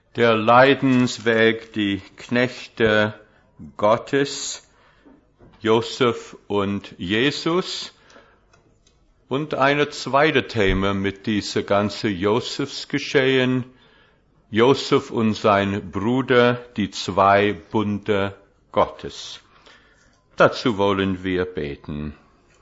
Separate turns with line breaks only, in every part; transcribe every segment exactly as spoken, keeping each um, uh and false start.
Der Leidensweg, die Knechte Gottes, Josef und Jesus. Und eine zweite Thema mit dieser ganze Josefsgeschehen, Josef und sein Bruder, die zwei Bunde Gottes. Dazu wollen wir beten.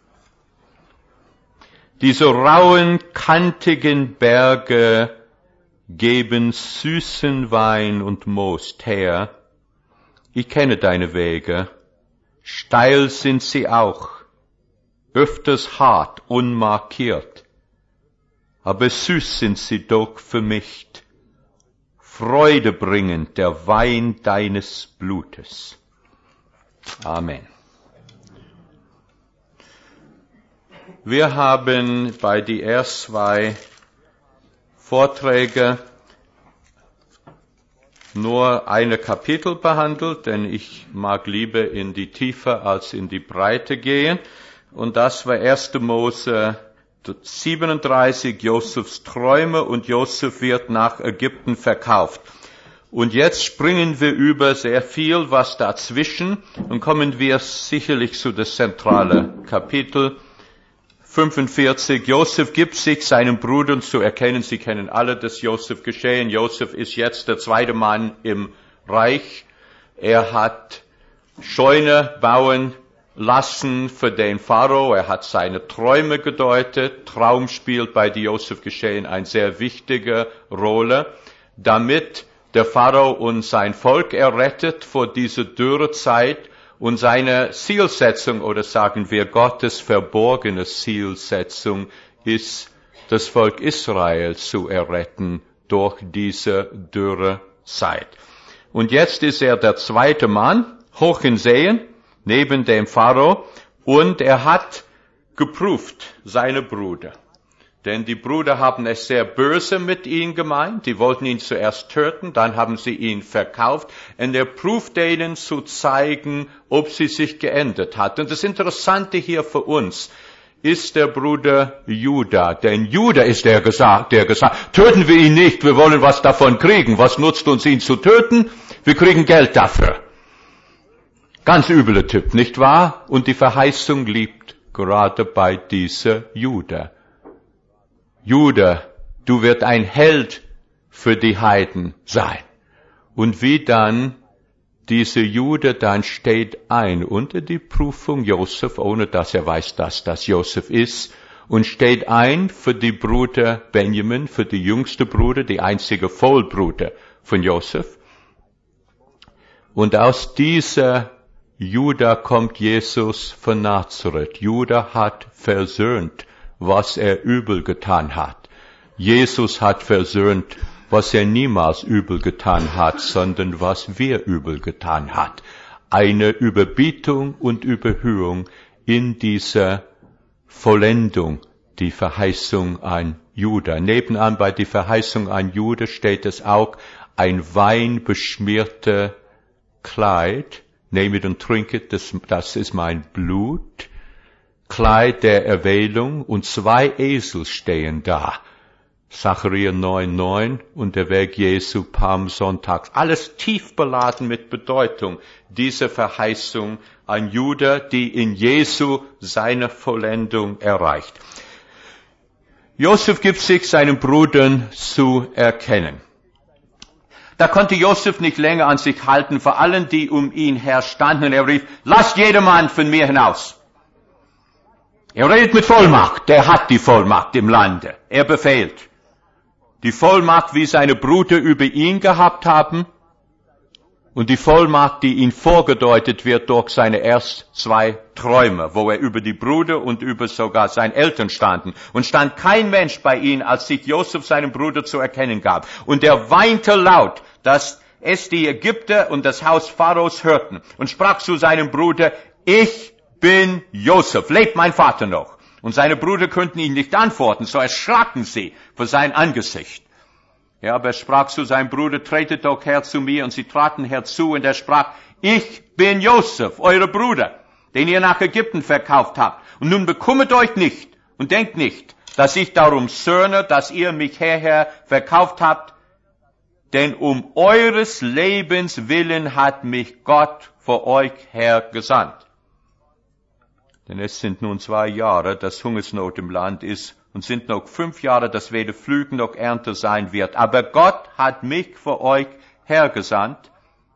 Diese rauen, kantigen Berge geben süßen Wein und Most her. Ich kenne deine Wege, steil sind sie auch, öfters hart, unmarkiert, aber süß sind sie doch für mich, Freude bringend der Wein deines Blutes. Amen. Wir haben bei die ersten zwei Vorträge nur eine Kapitel behandelt, denn ich mag lieber in die Tiefe als in die Breite gehen. Und das war erster Mose siebenunddreißig, Josefs Träume, und Josef wird nach Ägypten verkauft. Und jetzt springen wir über sehr viel, was dazwischen, und kommen wir sicherlich zu das zentrale Kapitel. fünfundvierzig, Josef gibt sich seinen Brüdern zu erkennen. Sie kennen alle das Josef-Geschehen. Josef ist jetzt der zweite Mann im Reich. Er hat Scheune bauen lassen für den Pharao. Er hat seine Träume gedeutet. Traum spielt bei dem Josef-Geschehen eine sehr wichtige Rolle, damit der Pharao und sein Volk errettet vor dieser Dürrezeit. Und seine Zielsetzung, oder sagen wir Gottes verborgene Zielsetzung, ist, das Volk Israel zu erretten durch diese dürre Zeit. Und jetzt ist er der zweite Mann, hoch in Sehen, neben dem Pharao, und er hat geprüft seine Brüder. Denn die Brüder haben es sehr böse mit ihm gemeint. Die wollten ihn zuerst töten, dann haben sie ihn verkauft. Und er prüft ihnen zu zeigen, ob sie sich geändert hat. Und das Interessante hier für uns ist der Bruder Juda. Denn Juda ist der gesagt, der gesagt, töten wir ihn nicht, wir wollen was davon kriegen. Was nutzt uns, ihn zu töten? Wir kriegen Geld dafür. Ganz übler Typ, nicht wahr? Und die Verheißung liegt gerade bei dieser Juda. Juda, du wirst ein Held für die Heiden sein. Und wie dann diese Juda dann steht ein unter die Prüfung Josef, ohne dass er weiß, dass das Josef ist, und steht ein für die Brüder Benjamin, für die jüngste Bruder, die einzige Vollbruder von Josef. Und aus dieser Juda kommt Jesus von Nazareth. Juda hat versöhnt, was er übel getan hat. Jesus hat versöhnt, was er niemals übel getan hat, sondern was wir übel getan hat. Eine Überbietung und Überhöhung in dieser Vollendung, die Verheißung an Juda. Nebenan bei der Verheißung an Juda steht es auch, ein weinbeschmierte Kleid, nehmet und trinket, das, das ist mein Blut, Kleid der Erwählung, und zwei Esel stehen da. Zachariah neun neun und der Weg Jesu Palmsonntags. Alles tief beladen mit Bedeutung. Diese Verheißung an Juda, die in Jesu seine Vollendung erreicht. Josef gibt sich seinen Brüdern zu erkennen. Da konnte Josef nicht länger an sich halten, vor allen, die um ihn her standen. Er rief, lasst jedermann von mir hinaus. Er redet mit Vollmacht, der hat die Vollmacht im Lande. Er befehlt. Die Vollmacht, wie seine Brüder über ihn gehabt haben, und die Vollmacht, die ihm vorgedeutet wird durch seine erst zwei Träume, wo er über die Brüder und über sogar seine Eltern standen. Und stand kein Mensch bei ihm, als sich Josef seinem Bruder zu erkennen gab. Und er weinte laut, dass es die Ägypter und das Haus Pharaos hörten, und sprach zu seinem Bruder, ich bin Josef, lebt mein Vater noch? Und seine Brüder könnten ihn nicht antworten, so erschraken sie vor sein Angesicht. Ja, aber er sprach zu seinem Bruder, tretet doch her zu mir, und sie traten herzu, und er sprach, ich bin Josef, eure Bruder, den ihr nach Ägypten verkauft habt. Und nun bekümmert euch nicht und denkt nicht, dass ich darum zürne, dass ihr mich herher verkauft habt. denn um eures Lebens willen hat mich Gott vor euch hergesandt. Denn es sind nun zwei Jahre, dass Hungersnot im Land ist, und sind noch fünf Jahre, dass weder Pflügen noch Ernte sein wird. Aber Gott hat mich vor euch hergesandt,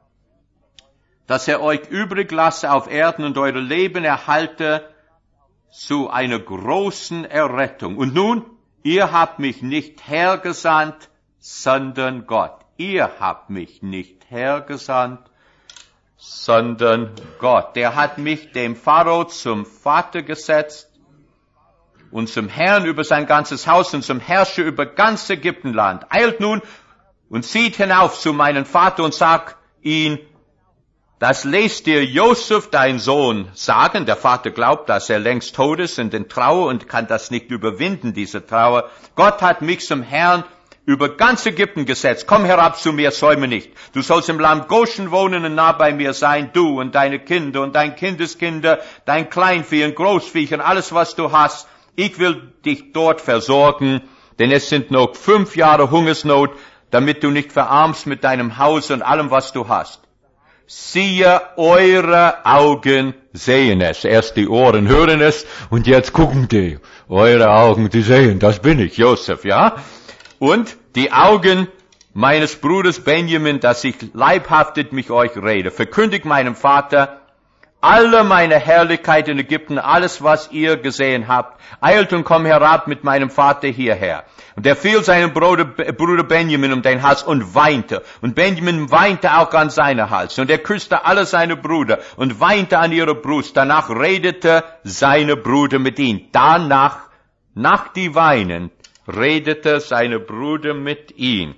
dass er euch übrig lasse auf Erden und eure Leben erhalte zu einer großen Errettung. Und nun, ihr habt mich nicht hergesandt, sondern Gott. Ihr habt mich nicht hergesandt, sondern Gott. Der hat mich dem Pharao zum Vater gesetzt und zum Herrn über sein ganzes Haus und zum Herrscher über ganz Ägyptenland. Eilt nun und zieht hinauf zu meinem Vater und sagt ihn, das lässt dir Josef, dein Sohn, sagen. Der Vater glaubt, dass er längst tot ist und in Trauer und kann das nicht überwinden, diese Trauer. Gott hat mich zum Herrn über ganz Ägypten gesetzt. Komm herab zu mir, säume nicht. Du sollst im Land Goshen wohnen und nah bei mir sein, du und deine Kinder und dein Kindeskinder, dein Kleinvieh und Großvieh und alles, was du hast. Ich will dich dort versorgen, denn es sind noch fünf Jahre Hungersnot, damit du nicht verarmst mit deinem Haus und allem, was du hast. Siehe, eure Augen sehen es. Erst die Ohren hören es und jetzt gucken die. Eure Augen, die sehen, das bin ich, Josef, ja? Und die Augen meines Bruders Benjamin, dass ich leibhaftig mit euch rede. Verkündigt meinem Vater alle meine Herrlichkeit in Ägypten, alles, was ihr gesehen habt. Eilt und komm herab mit meinem Vater hierher. Und er fiel seinem Bruder, Bruder Benjamin um den Hals und weinte. Und Benjamin weinte auch an seinen Hals. Und er küsste alle seine Brüder und weinte an ihre Brust. Danach redete seine Brüder mit ihm. Danach, nach die Weinen, redete seine Brüder mit ihm.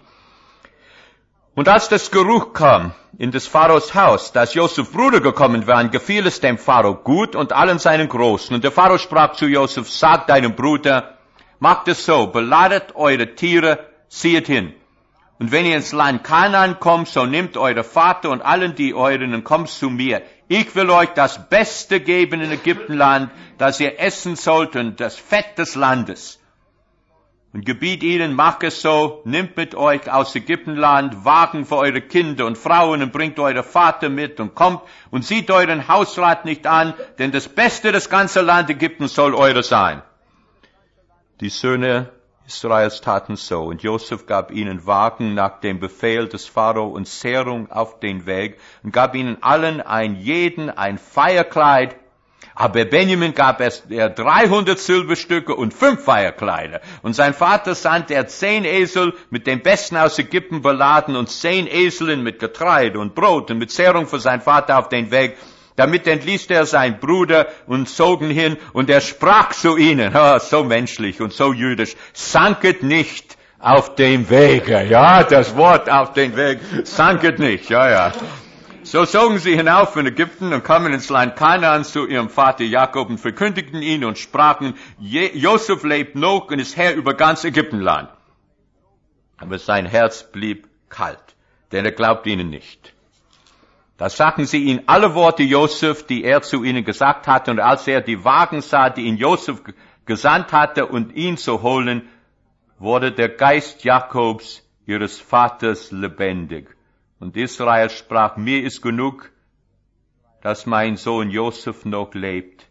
Und als das Geruch kam in des Pharaos Haus, dass Josef Brüder gekommen waren, gefiel es dem Pharao gut und allen seinen Großen. Und der Pharao sprach zu Josef, sagt deinem Bruder, macht es so, beladet eure Tiere, zieht hin. Und wenn ihr ins Land Kanaan kommt, so nehmt eure Vater und allen die euren und kommt zu mir. Ich will euch das Beste geben in Ägyptenland, das ihr essen sollt und das Fett des Landes. Und gebiet ihnen, macht es so, nimmt mit euch aus Ägyptenland Wagen für eure Kinder und Frauen und bringt eure Vater mit und kommt und sieht euren Hausrat nicht an, denn das Beste des ganzen Land Ägypten soll eure sein. Die Söhne Israels taten so, und Josef gab ihnen Wagen nach dem Befehl des Pharao und Zehrung auf den Weg und gab ihnen allen ein jeden ein Feierkleid. Aber Benjamin gab es er dreihundert Silberstücke und fünf Feierkleider. Und sein Vater sandte er zehn Esel mit dem Besten aus Ägypten beladen und zehn Eseln mit Getreide und Brot und mit Zehrung für sein Vater auf den Weg. Damit entließ er seinen Bruder und zogen hin, und er sprach zu ihnen, oh, so menschlich und so jüdisch, sanket nicht auf dem Wege. Ja, das Wort auf den Weg, sanket nicht, ja, ja. So zogen sie hinauf in Ägypten und kamen ins Land Kanaan zu ihrem Vater Jakob und verkündigten ihn und sprachen, Josef lebt noch und ist Herr über ganz Ägyptenland. Aber sein Herz blieb kalt, denn er glaubte ihnen nicht. Da sagten sie ihm alle Worte Josef, die er zu ihnen gesagt hatte, und als er die Wagen sah, die ihn Josef gesandt hatte, und ihn zu holen, wurde der Geist Jakobs, ihres Vaters, lebendig. Und Israel sprach, mir ist genug, dass mein Sohn Josef noch lebt.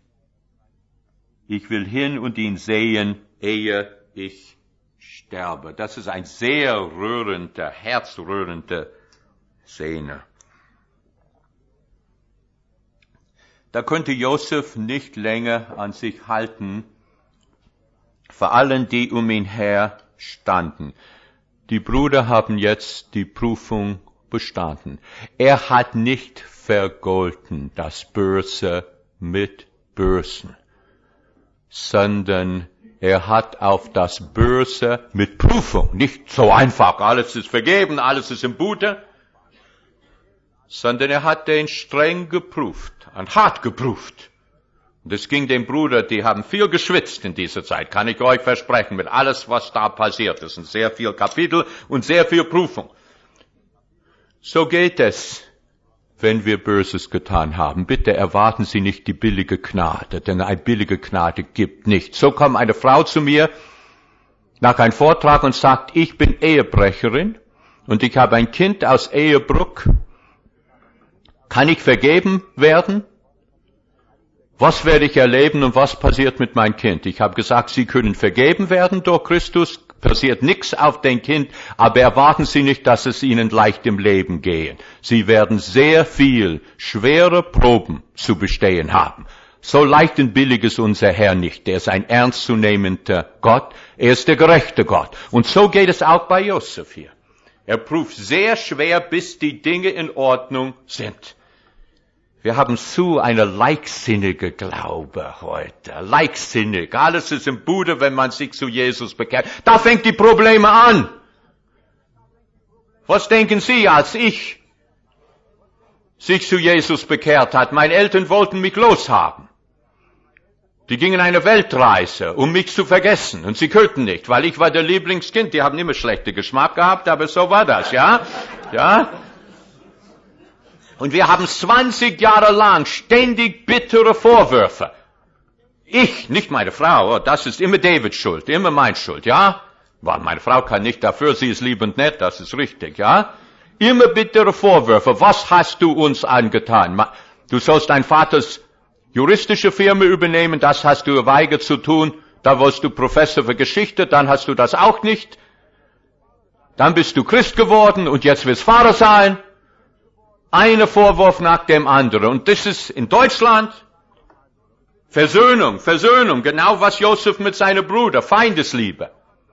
Ich will hin und ihn sehen, ehe ich sterbe. Das ist ein sehr rührender, herzrührender Szene. Da konnte Josef nicht länger an sich halten, vor allen, die um ihn her standen. Die Brüder haben jetzt die Prüfung bestanden. Er hat nicht vergolten das Böse mit Bösen, sondern er hat auf das Böse mit Prüfung, nicht so einfach, alles ist vergeben, alles ist im Gute, sondern er hat den streng geprüft, und hart geprüft. Und es ging dem Bruder, die haben viel geschwitzt in dieser Zeit, kann ich euch versprechen, mit alles, was da passiert ist. Und sehr viel Kapitel und sehr viel Prüfung. So geht es, wenn wir Böses getan haben. Bitte erwarten Sie nicht die billige Gnade, denn eine billige Gnade gibt nicht. So kommt eine Frau zu mir nach einem Vortrag und sagt, ich bin Ehebrecherin und ich habe ein Kind aus Ehebruch, kann ich vergeben werden? Was werde ich erleben und was passiert mit meinem Kind? Ich habe gesagt, Sie können vergeben werden durch Christus, passiert nichts auf dein Kind, aber erwarten Sie nicht, dass es Ihnen leicht im Leben gehe. Sie werden sehr viel schwere Proben zu bestehen haben. So leicht und billig ist unser Herr nicht. Er ist ein ernstzunehmender Gott. Er ist der gerechte Gott. Und so geht es auch bei Josef hier. Er prüft sehr schwer, bis die Dinge in Ordnung sind. Wir haben zu eine leichtsinnige Glaube heute. Leichtsinnig. Alles ist im Bude, wenn man sich zu Jesus bekehrt. Da fängt die Probleme an. Was denken Sie, als ich sich zu Jesus bekehrt hat? Meine Eltern wollten mich loshaben. Die gingen eine Weltreise, um mich zu vergessen. Und sie könnten nicht, weil ich war der Lieblingskind. Die haben immer schlechten Geschmack gehabt, aber so war das, ja? Ja? Und wir haben zwanzig Jahre lang ständig bittere Vorwürfe. Ich, nicht meine Frau, das ist immer Davids Schuld, immer meine Schuld, ja? Weil meine Frau kann nicht dafür, sie ist lieb und nett, das ist richtig, ja? Immer bittere Vorwürfe. Was hast du uns angetan? Du sollst dein Vaters juristische Firma übernehmen, das hast du geweigert zu tun. Da warst du Professor für Geschichte, dann hast du das auch nicht. Dann bist du Christ geworden und jetzt willst Pfarrer sein. Eine Vorwurf nach dem anderen. Und das ist in Deutschland Versöhnung, Versöhnung, genau was Josef mit seinem Bruder, Feindesliebe.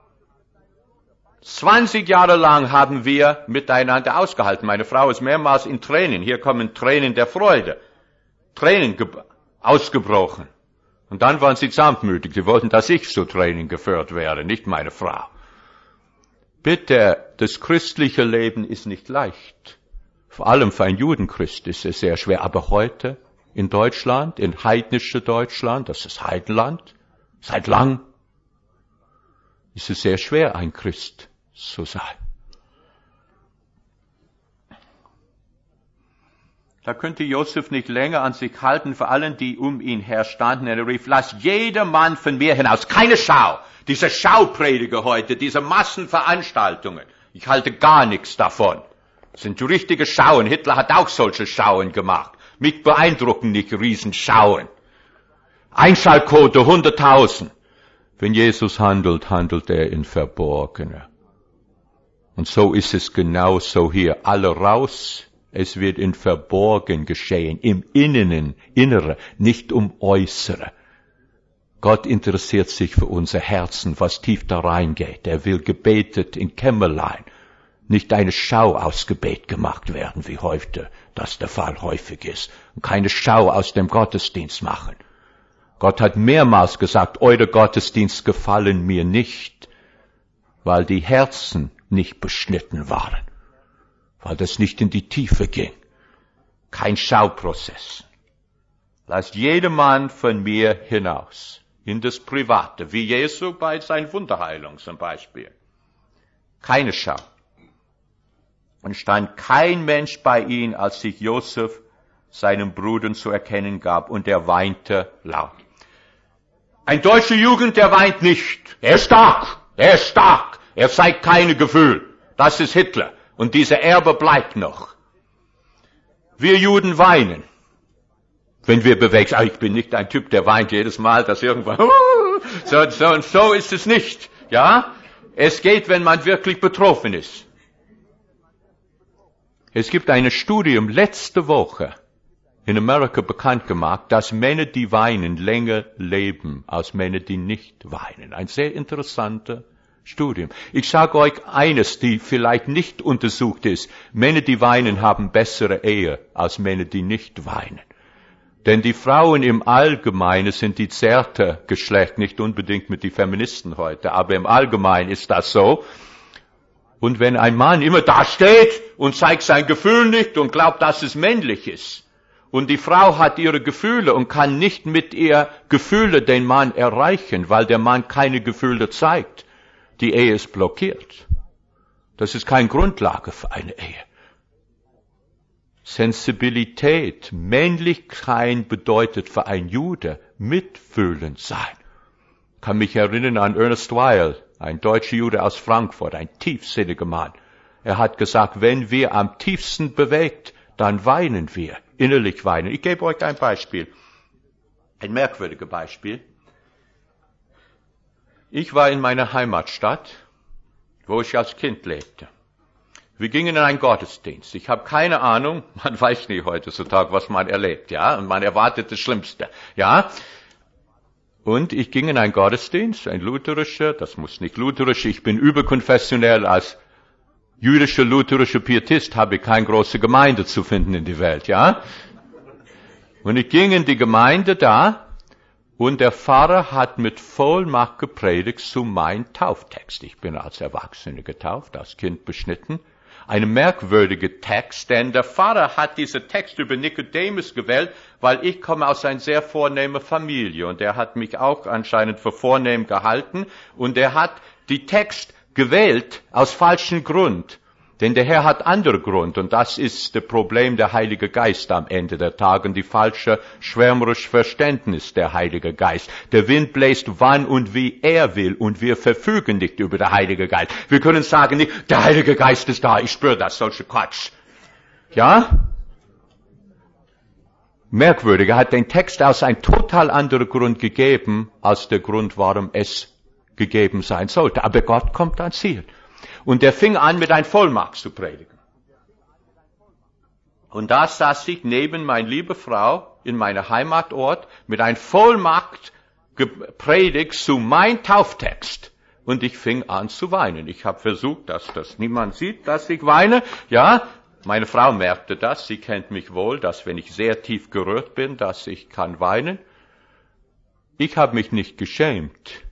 zwanzig Jahre lang haben wir miteinander ausgehalten. Meine Frau ist mehrmals in Tränen. Hier kommen Tränen der Freude. Tränen ausgebrochen. Und dann waren sie sanftmütig. Sie wollten, dass ich zu Tränen geführt werde, nicht meine Frau. Bitte, das christliche Leben ist nicht leicht. Vor allem für einen Judenchrist ist es sehr schwer. Aber heute in Deutschland, in heidnische Deutschland, das ist Heidenland, seit lang, ist es sehr schwer, ein Christ zu sein. Da könnte Josef nicht länger an sich halten, vor allem die um ihn her standen. Er rief, lass jeder Mann von mir hinaus, keine Schau. Diese Schauprediger heute, diese Massenveranstaltungen, ich halte gar nichts davon. Das sind richtige Schauen. Hitler hat auch solche Schauen gemacht. Mich beeindrucken nicht Riesenschauen. Einschaltquote hunderttausend. Wenn Jesus handelt, handelt er in Verborgene. Und so ist es genauso hier. Alle raus. Es wird in Verborgen geschehen. Im Inneren, Innere, nicht um Äußere. Gott interessiert sich für unser Herzen, was tief da reingeht. Er will gebetet in Kämmerlein. Nicht eine Schau aus Gebet gemacht werden, wie heute das der Fall häufig ist. Und keine Schau aus dem Gottesdienst machen. Gott hat mehrmals gesagt, eure Gottesdienste gefallen mir nicht, weil die Herzen nicht beschnitten waren, weil das nicht in die Tiefe ging. Kein Schauprozess. Lasst jedermann von mir hinaus, in das Private, wie Jesu bei seiner Wunderheilung zum Beispiel. Keine Schau. Und stand kein Mensch bei ihm, als sich Josef seinem Bruder zu erkennen gab, und er weinte laut. Ein deutscher Jugend, der weint nicht. Er ist stark, er ist stark, er zeigt keine Gefühl. Das ist Hitler. Und dieser Erbe bleibt noch. Wir Juden weinen, wenn wir bewegt. Ah, ich bin nicht ein Typ, der weint jedes Mal, dass irgendwann, so, so und so ist es nicht. Ja? Es geht, wenn man wirklich betroffen ist. Es gibt ein Studium letzte Woche in Amerika bekannt gemacht, dass Männer, die weinen, länger leben als Männer, die nicht weinen. Ein sehr interessanter Studium. Ich sage euch eines, die vielleicht nicht untersucht ist. Männer, die weinen, haben bessere Ehe als Männer, die nicht weinen. Denn die Frauen im Allgemeinen sind die zärter Geschlecht, nicht unbedingt mit den Feministen heute, aber im Allgemeinen ist das so. Und wenn ein Mann immer da steht und zeigt sein Gefühl nicht und glaubt, dass es männlich ist, und die Frau hat ihre Gefühle und kann nicht mit ihr Gefühle den Mann erreichen, weil der Mann keine Gefühle zeigt, die Ehe ist blockiert. Das ist keine Grundlage für eine Ehe. Sensibilität, Männlichkeit bedeutet für einen Jude mitfühlend sein. Kann mich erinnern an Ernest Weil, ein deutscher Jude aus Frankfurt, ein tiefsinniger Mann. Er hat gesagt, wenn wir am tiefsten bewegt, dann weinen wir, innerlich weinen. Ich gebe euch ein Beispiel, ein merkwürdiges Beispiel. Ich war in meiner Heimatstadt, wo ich als Kind lebte. Wir gingen in einen Gottesdienst. Ich habe keine Ahnung, man weiß nicht heutzutage, was man erlebt, ja, und man erwartet das Schlimmste, ja. Und ich ging in einen Gottesdienst, ein lutherischer, das muss nicht lutherisch, ich bin überkonfessionell, als jüdischer, lutherischer Pietist habe ich keine große Gemeinde zu finden in der Welt, ja. Und ich ging in die Gemeinde da, und der Pfarrer hat mit Vollmacht gepredigt zu meinem Tauftext. Ich bin als Erwachsener getauft, als Kind beschnitten. Ein merkwürdiger Text, denn der Pfarrer hat diesen Text über Nikodemus gewählt, weil ich komme aus einer sehr vornehmer Familie und er hat mich auch anscheinend für vornehm gehalten und er hat die Text gewählt aus falschem Grund. Denn der Herr hat andere Grund und das ist das Problem der Heilige Geist am Ende der Tage und die falsche schwärmerische Verständnis der Heilige Geist. Der Wind bläst wann und wie er will und wir verfügen nicht über den Heiligen Geist. Wir können sagen nicht, der Heilige Geist ist da, ich spüre das, solche Quatsch. Ja? Merkwürdig, er hat den Text aus einem total anderen Grund gegeben, als der Grund, warum es gegeben sein sollte. Aber Gott kommt ans Ziel. Und er fing an, mit einer Vollmacht zu predigen. Und da saß ich neben meine liebe Frau in meiner Heimatort mit einer Vollmacht gepredigt zu meinem Tauftext. Und ich fing an zu weinen. Ich habe versucht, dass das niemand sieht, dass ich weine. Ja, meine Frau merkte das. Sie kennt mich wohl, dass wenn ich sehr tief gerührt bin, dass ich kann weinen. Ich habe mich nicht geschämt.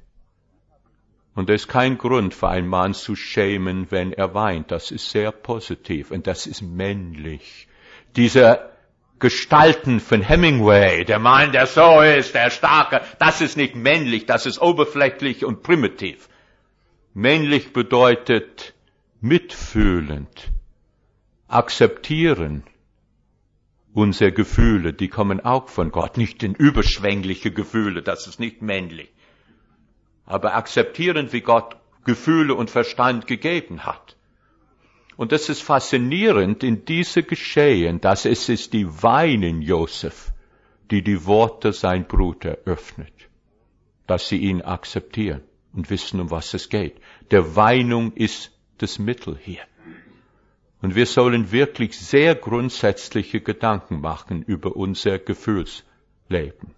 Und es ist kein Grund für einen Mann zu schämen, wenn er weint. Das ist sehr positiv und das ist männlich. Diese Gestalten von Hemingway, der Mann, der so ist, der Starke, das ist nicht männlich, das ist oberflächlich und primitiv. Männlich bedeutet mitfühlend, akzeptieren. Unsere Gefühle, die kommen auch von Gott, nicht in überschwängliche Gefühle, das ist nicht männlich. Aber akzeptieren, wie Gott Gefühle und Verstand gegeben hat. Und das ist faszinierend in diese Geschehen, dass es ist die Weinen Josef, die die Worte sein Bruder öffnet, dass sie ihn akzeptieren und wissen, um was es geht. Der Weinung ist das Mittel hier. Und wir sollen wirklich sehr grundsätzliche Gedanken machen über unser Gefühlsleben.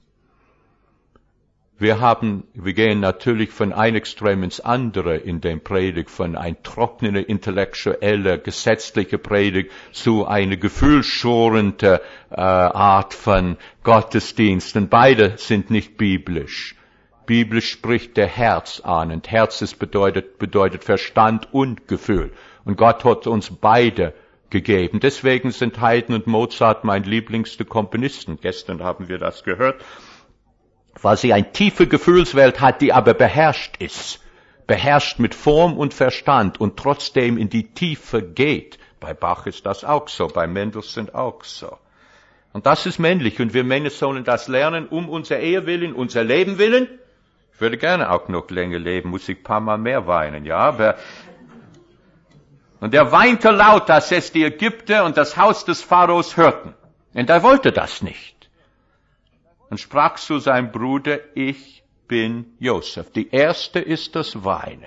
Wir haben, wir gehen natürlich von einem Extrem ins andere in dem Predigt, von ein trockener, intellektueller, gesetzlicher Predigt zu einer gefühlsschorenden äh, Art von Gottesdienst. Und beide sind nicht biblisch. Biblisch spricht der Herz an und Herz ist bedeutet, bedeutet Verstand und Gefühl. Und Gott hat uns beide gegeben. Deswegen sind Haydn und Mozart mein lieblingste Komponisten. Gestern haben wir das gehört. Weil sie eine tiefe Gefühlswelt hat, die aber beherrscht ist. Beherrscht mit Form und Verstand und trotzdem in die Tiefe geht. Bei Bach ist das auch so, bei Mendelssohn auch so. Und das ist männlich und wir Männer sollen das lernen, um unser Ehe willen, unser Leben willen. Ich würde gerne auch noch länger leben, muss ich ein paar Mal mehr weinen, ja, aber... Und er weinte laut, dass es die Ägypter und das Haus des Pharaos hörten. Und er wollte das nicht. Und sprach zu seinem Bruder, ich bin Josef. Die erste ist das Weinen.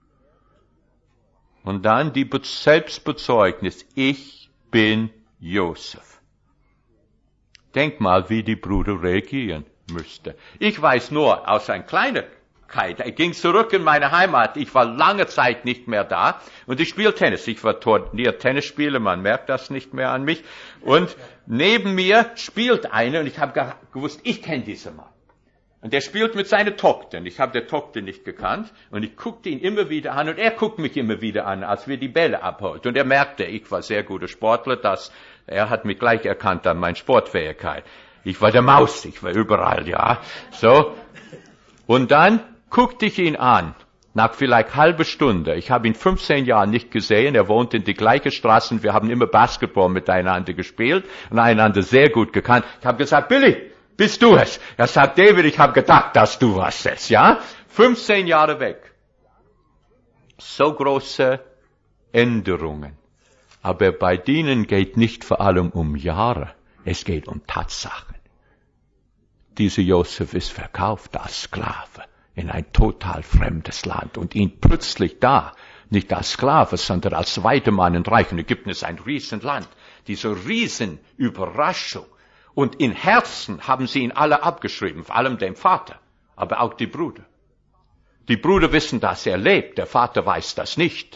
Und dann die Selbstbezeugnis, ich bin Josef. Denk mal, wie die Brüder reagieren müsste. Ich weiß nur aus einer Kleinigkeit, ich ging zurück in meine Heimat, ich war lange Zeit nicht mehr da und ich spiele Tennis. Ich war Turnier-Tennisspieler, man merkt das nicht mehr an mich. Und neben mir spielt einer und ich habe gewusst, ich kenne diesen Mann. Und der spielt mit seiner Tochter und ich habe der Tochter nicht gekannt und ich guckte ihn immer wieder an und er guckt mich immer wieder an, als wir die Bälle abholten. Und er merkte, ich war sehr guter Sportler, dass er hat mich gleich erkannt an meiner Sportfähigkeit. Ich war der Maus, ich war überall, ja. So. Und dann guckte ich ihn an, nach vielleicht halbe Stunde. Ich habe ihn fünfzehn Jahre nicht gesehen. Er wohnt in die gleiche Straße und wir haben immer Basketball miteinander gespielt und einander sehr gut gekannt. Ich habe gesagt, Billy, bist du es? Er sagt, David, ich habe gedacht, dass du warst es, ja? fünfzehn Jahre weg. So große Änderungen. Aber bei denen geht nicht vor allem um Jahre, es geht um Tatsachen. Dieser Josef ist verkauft als Sklave in ein total fremdes Land und ihn plötzlich da, nicht als Sklave, sondern als zweiter Mann in Reich. Und Ägypten ist ein Riesenland. Diese Riesenüberraschung. Und in Herzen haben sie ihn alle abgeschrieben, vor allem dem Vater, aber auch die Brüder. Die Brüder wissen, dass er lebt, der Vater weiß das nicht.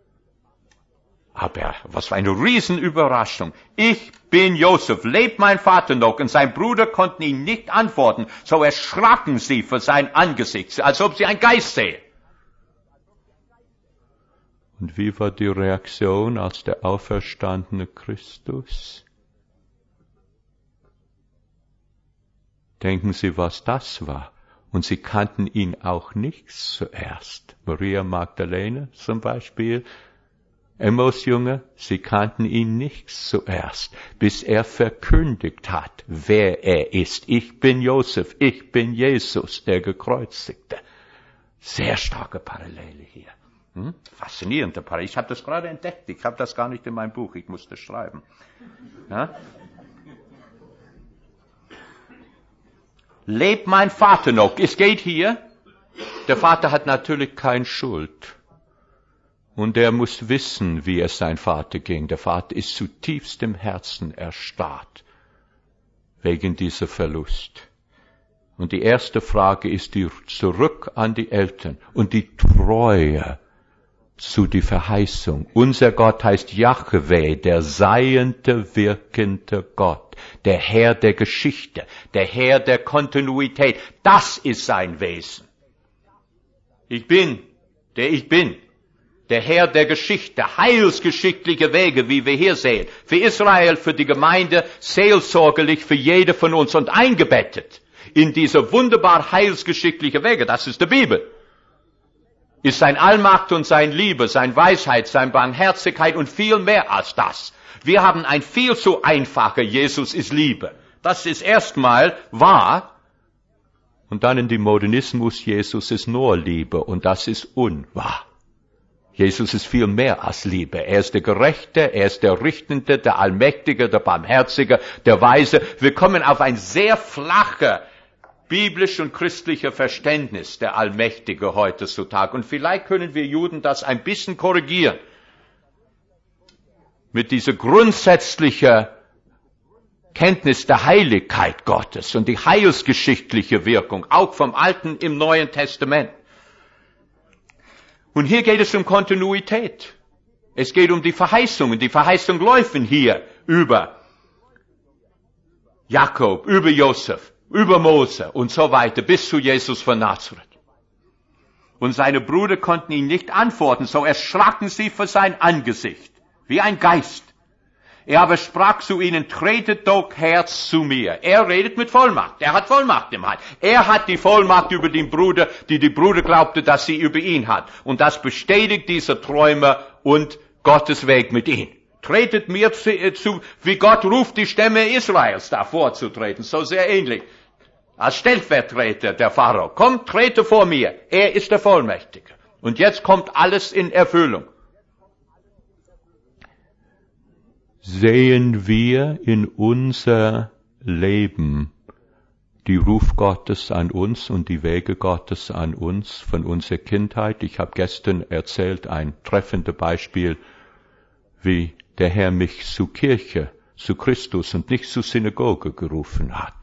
Aber was für eine Riesenüberraschung. Ich bin Josef, lebt mein Vater noch? Und sein Bruder konnten ihn nicht antworten, so erschraken sie vor sein Angesicht, als ob sie einen Geist sehen. Und wie war die Reaktion als der auferstandene Christus? Denken Sie, was das war? Und sie kannten ihn auch nicht zuerst. Maria Magdalene zum Beispiel, Emmaus-Jünger, sie kannten ihn nicht zuerst, bis er verkündigt hat, wer er ist. Ich bin Josef, ich bin Jesus, der Gekreuzigte. Sehr starke Parallele hier. Hm? Faszinierende Parallele. Ich habe das gerade entdeckt. Ich habe das gar nicht in meinem Buch. Ich musste schreiben. Ja? Lebt mein Vater noch? Es geht hier. Der Vater hat natürlich keine Schuld. Und er muss wissen, wie es sein Vater ging. Der Vater ist zutiefst im Herzen erstarrt wegen dieser Verlust. Und die erste Frage ist die zurück an die Eltern und die Treue zu die Verheißung. Unser Gott heißt Jahwe, der seiende, wirkende Gott, der Herr der Geschichte, der Herr der Kontinuität. Das ist sein Wesen. Ich bin, der ich bin. Der Herr der Geschichte, heilsgeschichtliche Wege, wie wir hier sehen. Für Israel, für die Gemeinde, seelsorgerlich für jede von uns und eingebettet in diese wunderbar heilsgeschichtliche Wege. Das ist die Bibel. Ist sein Allmacht und sein Liebe, sein Weisheit, sein Barmherzigkeit und viel mehr als das. Wir haben ein viel zu einfacher Jesus ist Liebe. Das ist erstmal wahr. Und dann in dem Modernismus, Jesus ist nur Liebe und das ist unwahr. Jesus ist viel mehr als Liebe. Er ist der Gerechte, er ist der Richtende, der Allmächtige, der Barmherzige, der Weise. Wir kommen auf ein sehr flache biblische und christliche Verständnis der Allmächtige heutzutage. Und vielleicht können wir Juden das ein bisschen korrigieren. Mit dieser grundsätzlichen Kenntnis der Heiligkeit Gottes und die heilsgeschichtliche Wirkung, auch vom Alten im Neuen Testament. Und hier geht es um Kontinuität. Es geht um die Verheißungen. Die Verheißungen laufen hier über Jakob, über Josef, über Mose und so weiter bis zu Jesus von Nazareth. Und seine Brüder konnten ihn nicht antworten, so erschraken sie vor sein Angesicht, wie ein Geist. Er aber sprach zu ihnen, tretet doch Herz zu mir. Er redet mit Vollmacht. Er hat Vollmacht im Hand. Er hat die Vollmacht über den Bruder, die die Brüder glaubte, dass sie über ihn hat. Und das bestätigt diese Träume und Gottes Weg mit ihm. Tretet mir zu, zu, wie Gott ruft die Stämme Israels da vorzutreten. So sehr ähnlich. Als Stellvertreter der Pharao. Kommt, trete vor mir. Er ist der Vollmächtige. Und jetzt kommt alles in Erfüllung. Sehen wir in unser Leben die Ruf Gottes an uns und die Wege Gottes an uns von unserer Kindheit? Ich habe gestern erzählt, ein treffendes Beispiel, wie der Herr mich zur Kirche, zu Christus und nicht zur Synagoge gerufen hat.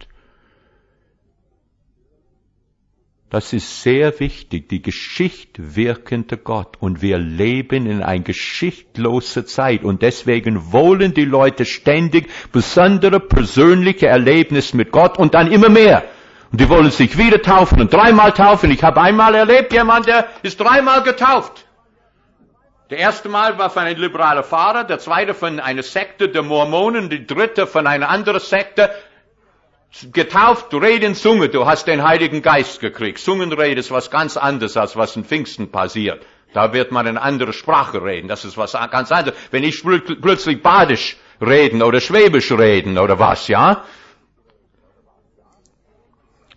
Das ist sehr wichtig, die geschichtwirkende Gott. Und wir leben in einer geschichtlosen Zeit. Und deswegen wollen die Leute ständig besondere persönliche Erlebnisse mit Gott und dann immer mehr. Und die wollen sich wieder taufen und dreimal taufen. Ich habe einmal erlebt, jemand, der ist dreimal getauft. Der erste Mal war von einem liberalen Pfarrer, der zweite von einer Sekte der Mormonen, die dritte von einer anderen Sekte. Getauft, reden, Zunge, du hast den Heiligen Geist gekriegt. Zungenrede ist was ganz anderes, als was in Pfingsten passiert. Da wird man eine andere Sprache reden, das ist was ganz anderes. Wenn ich plötzlich Badisch reden oder Schwäbisch reden oder was, ja?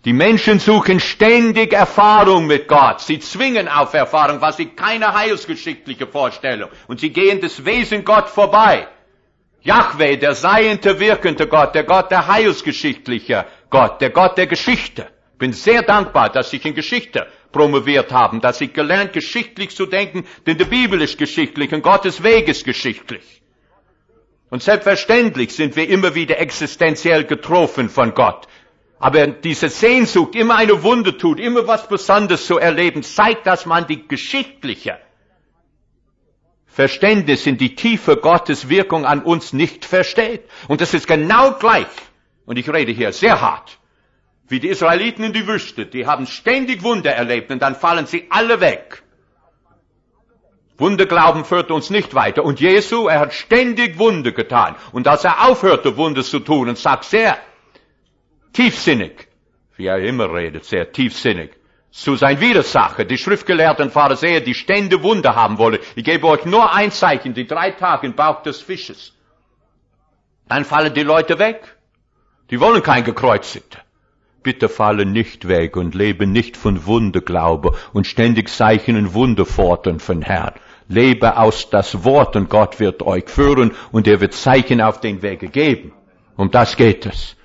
Die Menschen suchen ständig Erfahrung mit Gott. Sie zwingen auf Erfahrung, was sie keine heilsgeschichtliche Vorstellung. Und sie gehen das Wesen Gott vorbei. Jahwe, der seiende, wirkende Gott, der Gott der heilsgeschichtliche Gott, der Gott der Geschichte. Ich bin sehr dankbar, dass ich in Geschichte promoviert habe, dass ich gelernt, geschichtlich zu denken, denn die Bibel ist geschichtlich und Gottes Weg ist geschichtlich. Und selbstverständlich sind wir immer wieder existenziell getroffen von Gott. Aber diese Sehnsucht, immer eine Wunde tut, immer was Besonderes zu erleben, zeigt, dass man die geschichtliche Verständnis in die tiefe Gottes Wirkung an uns nicht versteht. Und das ist genau gleich, und ich rede hier sehr hart, wie die Israeliten in die Wüste. Die haben ständig Wunder erlebt und dann fallen sie alle weg. Wunderglauben führt uns nicht weiter. Und Jesu, er hat ständig Wunder getan. Und als er aufhörte, Wunder zu tun und sagt sehr tiefsinnig, wie er immer redet, sehr tiefsinnig, zu sein Widersacher, die Schriftgelehrten Pharisäer, die ständig Wunder haben wollen. Ich gebe euch nur ein Zeichen, die drei Tage im Bauch des Fisches. Dann fallen die Leute weg. Die wollen kein Gekreuzigter. Bitte falle nicht weg und lebe nicht von Wunderglaube und ständig Zeichen und Wunder fordern von Herrn. Lebe aus das Wort und Gott wird euch führen und er wird Zeichen auf den Wege geben. Um das geht es.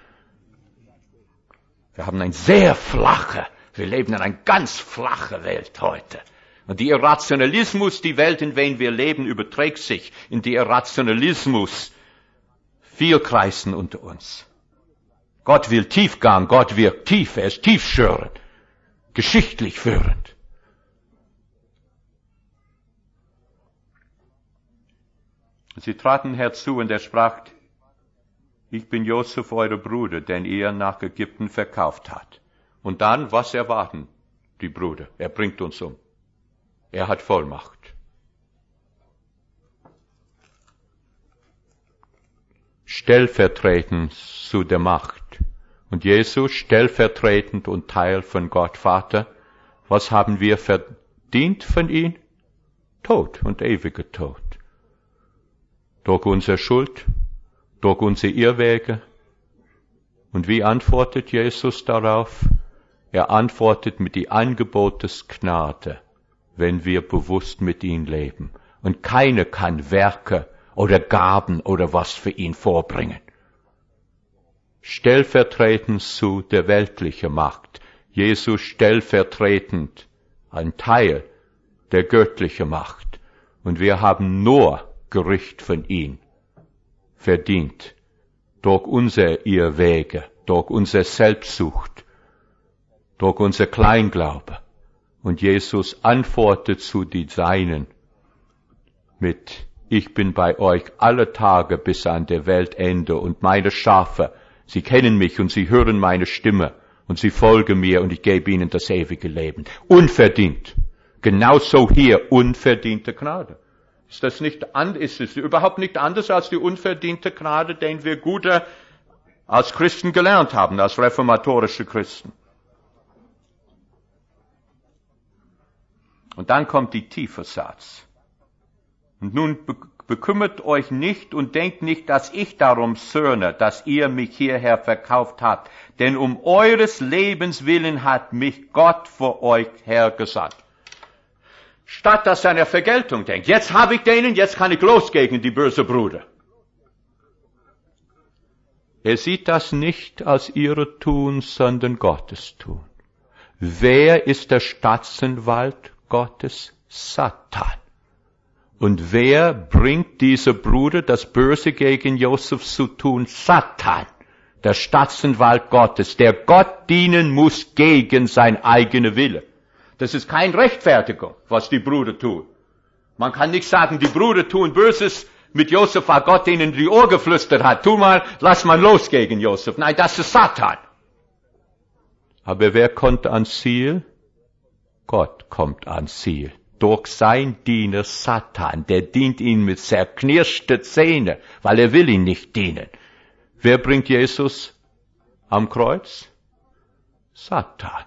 Wir haben eine sehr flache, wir leben in einer ganz flache Welt heute. Und der Irrationalismus, die Welt, in der wir leben, überträgt sich in die Irrationalismus viel Kreisen unter uns. Gott will Tiefgang, Gott wirkt tief, er ist tiefschürend, geschichtlich führend. Sie traten herzu und er sprach, ich bin Josef, euer Bruder, den ihr nach Ägypten verkauft habt. Und dann, was erwarten die Brüder? Er bringt uns um. Er hat Vollmacht. Stellvertretend zu der Macht. Und Jesus, stellvertretend und Teil von Gott Vater, was haben wir verdient von ihm? Tod und ewiger Tod. Durch unsere Schuld, durch unsere Irrwege. Und wie antwortet Jesus darauf? Er antwortet mit dem Angebot des Gnade, wenn wir bewusst mit ihm leben. Und keiner kann Werke oder Gaben oder was für ihn vorbringen. Stellvertretend zu der weltlichen Macht. Jesus stellvertretend ein Teil der göttlichen Macht. Und wir haben nur Gericht von ihm verdient. Durch unsere Irrwege, durch unsere Selbstsucht, durch unser Kleinglaube. Und Jesus antwortet zu den Seinen mit, ich bin bei euch alle Tage bis an der Weltende und meine Schafe, sie kennen mich und sie hören meine Stimme und sie folgen mir und ich gebe ihnen das ewige Leben. Unverdient. Genauso hier unverdiente Gnade. Ist das nicht, ist es überhaupt nicht anders als die unverdiente Gnade, den wir Gute als Christen gelernt haben, als reformatorische Christen? Und dann kommt die tiefe Satz. Und nun be- bekümmert euch nicht und denkt nicht, dass ich darum zürne, dass ihr mich hierher verkauft habt. Denn um eures Lebens willen hat mich Gott vor euch hergesandt. Statt dass er an der Vergeltung denkt. Jetzt habe ich denen, jetzt kann ich los gegen die böse Bruder. Er sieht das nicht als ihre Tun, sondern Gottes Tun. Wer ist der Staatsanwalt Gottes? Satan. Und wer bringt dieser Bruder das Böse gegen Josef zu tun? Satan, der Staatsanwalt Gottes, der Gott dienen muss gegen sein eigener Wille. Das ist keine Rechtfertigung, was die Brüder tun. Man kann nicht sagen, die Brüder tun Böses mit Josef, weil Gott ihnen die Ohr geflüstert hat. Tu mal, lass mal los gegen Josef. Nein, das ist Satan. Aber wer kommt ans Ziel? Gott kommt ans Ziel. Durch sein Diener Satan, der dient ihn mit zerknirschten Zähnen, weil er will ihn nicht dienen. Wer bringt Jesus am Kreuz? Satan.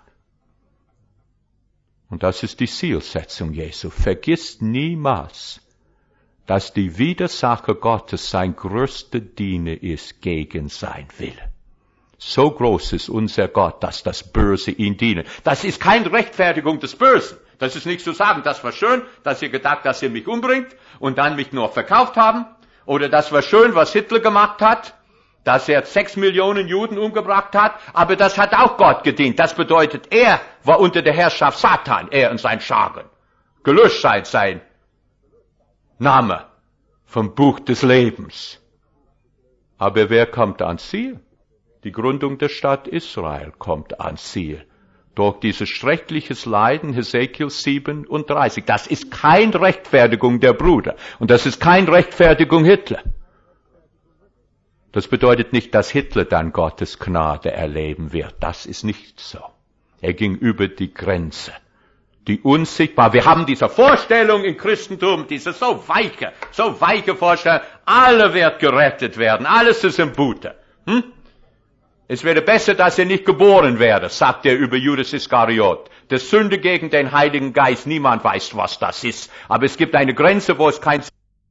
Und das ist die Zielsetzung Jesu. Vergiss niemals, dass die Widersacher Gottes sein größter Diener ist gegen sein Wille. So groß ist unser Gott, dass das Böse ihn diene. Das ist keine Rechtfertigung des Bösen. Das ist nicht zu sagen, das war schön, dass ihr gedacht, dass ihr mich umbringt und dann mich nur verkauft haben. Oder das war schön, was Hitler gemacht hat, dass er sechs Millionen Juden umgebracht hat. Aber das hat auch Gott gedient. Das bedeutet, er war unter der Herrschaft Satan, er und sein Scharen. Gelöscht sei sein Name vom Buch des Lebens. Aber wer kommt ans Ziel? Die Gründung der Stadt Israel kommt ans Ziel. Durch dieses schreckliches Leiden, Hesekiel siebenunddreißig. Das ist keine Rechtfertigung der Brüder. Und das ist keine Rechtfertigung Hitler. Das bedeutet nicht, dass Hitler dann Gottes Gnade erleben wird. Das ist nicht so. Er ging über die Grenze. Die unsichtbar, wir haben diese Vorstellung im Christentum, diese so weiche, so weiche Vorstellung, alle wird gerettet werden, alles ist im Gute. Hm? Es wäre besser, dass er nicht geboren werde, sagt er über Judas Iskariot. Der Sünde gegen den Heiligen Geist, niemand weiß, was das ist. Aber es gibt eine Grenze, wo es kein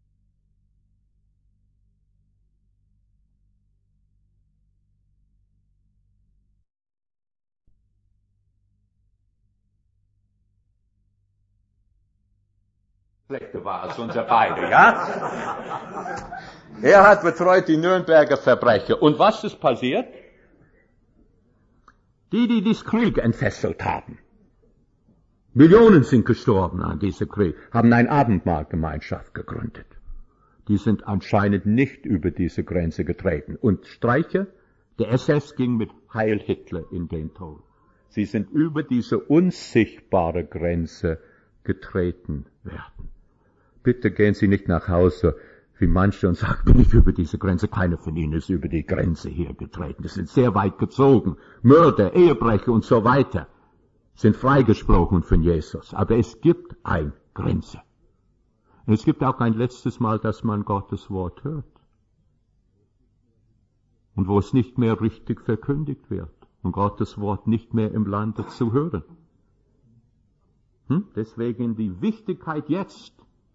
schlechter war als unser beide, ja? Er hat betreut die Nürnberger Verbrecher. Und was ist passiert? Die, die diesen Krieg entfesselt haben. Millionen sind gestorben an diesem Krieg, haben eine Abendmahlgemeinschaft gegründet. Die sind anscheinend nicht über diese Grenze getreten. Und Streicher, der S S ging mit Heil Hitler in den Tod. Sie sind über diese unsichtbare Grenze getreten werden. Bitte gehen Sie nicht nach Hause, wie manche, und sagen, bin ich über diese Grenze. Keiner von Ihnen ist über die Grenze hier getreten. Das sind sehr weit gezogen. Mörder, Ehebrecher und so weiter sind freigesprochen von Jesus. Aber es gibt eine Grenze. Und es gibt auch ein letztes Mal, dass man Gottes Wort hört. Und wo es nicht mehr richtig verkündigt wird. Und Gottes Wort nicht mehr im Lande zu hören. Hm? Deswegen die Wichtigkeit jetzt.